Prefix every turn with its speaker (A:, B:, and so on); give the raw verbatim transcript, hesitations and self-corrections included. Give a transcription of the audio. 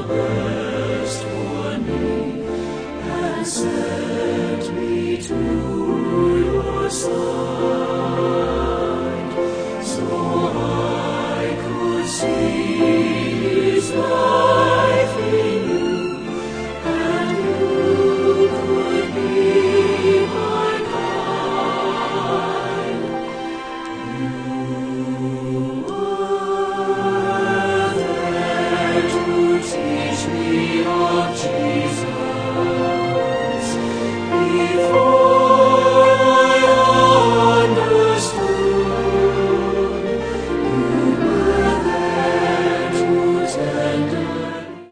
A: best for me, and set me to your side, so I could see his life in you, and you could be my guide. You are there to teach me of Jesus.